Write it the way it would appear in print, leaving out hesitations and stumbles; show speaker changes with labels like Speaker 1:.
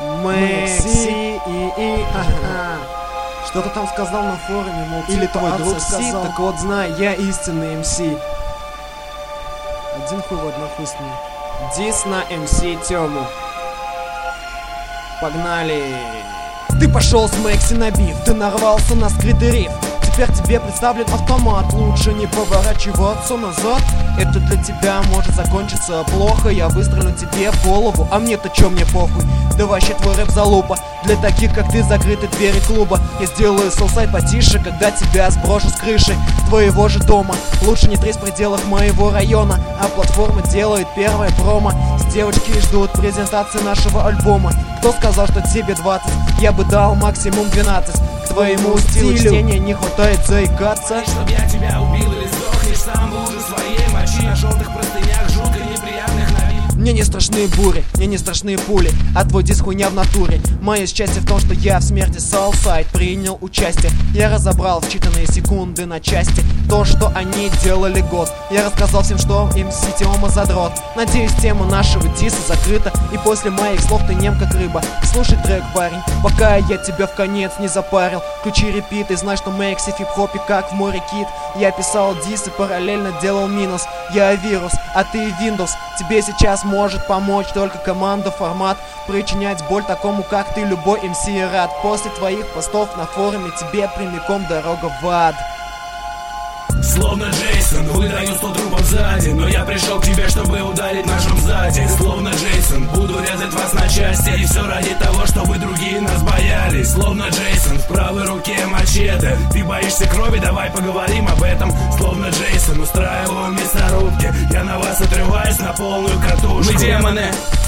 Speaker 1: Мэкси и что-то там сказал на форуме, мол,
Speaker 2: или твой друг
Speaker 1: сказал. Так вот, знай, я истинный МС.
Speaker 2: Один хуй в одну хуй с ним.
Speaker 1: Дис на МС Тему. Погнали.
Speaker 2: Ты пошел с Мэкси на биф, ты нарвался на скрытый риф. Теперь тебе представлен автомат, лучше не поворачиваться назад. Это для тебя может закончиться плохо. Я выстрелю тебе в голову, а мне-то чё, мне похуй. Да вообще твой рэп залупа. Для таких, как ты, закрыты двери клуба. Я сделаю соусайт потише, когда тебя сброшу с крыши твоего же дома. Лучше не тресь в пределах моего района, а платформа делает первое промо. С девочки ждут презентации нашего альбома. Кто сказал, что тебе 20? Я бы дал максимум 12. К твоему стилю чтения не хватает заикаться.
Speaker 3: Чтоб я тебя убил или сдохнешь сам в луже своей мочи. На желтых простынях жутко неприятных на вид.
Speaker 2: Мне не страшны бури, мне не страшны пули, а твой диск хуйня в натуре. Мое счастье в том, что я в смерти Southside принял участие. Я разобрал в считанные секунды на части то, что они делали год. Я рассказал всем, что МС Тема задрот. Надеюсь, тема нашего диса закрыта, и после моих слов ты нем как рыба. Слушай трек, парень, пока я тебя в конец не запарил. Включи репит и знай, что Мэкси в хип-хопе как в море кит. Я писал дис и параллельно делал минус. Я вирус, а ты Windows. Тебе сейчас может помочь только команда, формат. Причинять боль такому, как ты, любой МС рад. После твоих постов на форуме тебе прямиком дорога в ад.
Speaker 3: Словно Джейсон, выдаю 100 трупов сзади. Но я пришел к тебе, чтобы ударить ножом сзади. Словно Джейсон, буду резать вас на части. И все ради того, чтобы другие нас боялись. Словно Джейсон, в правой руке мачете. Ты боишься крови, давай поговорим об этом. Словно Джейсон, устраиваю мясорубки. Я на вас отрываюсь на полную катушку. Мы демоны,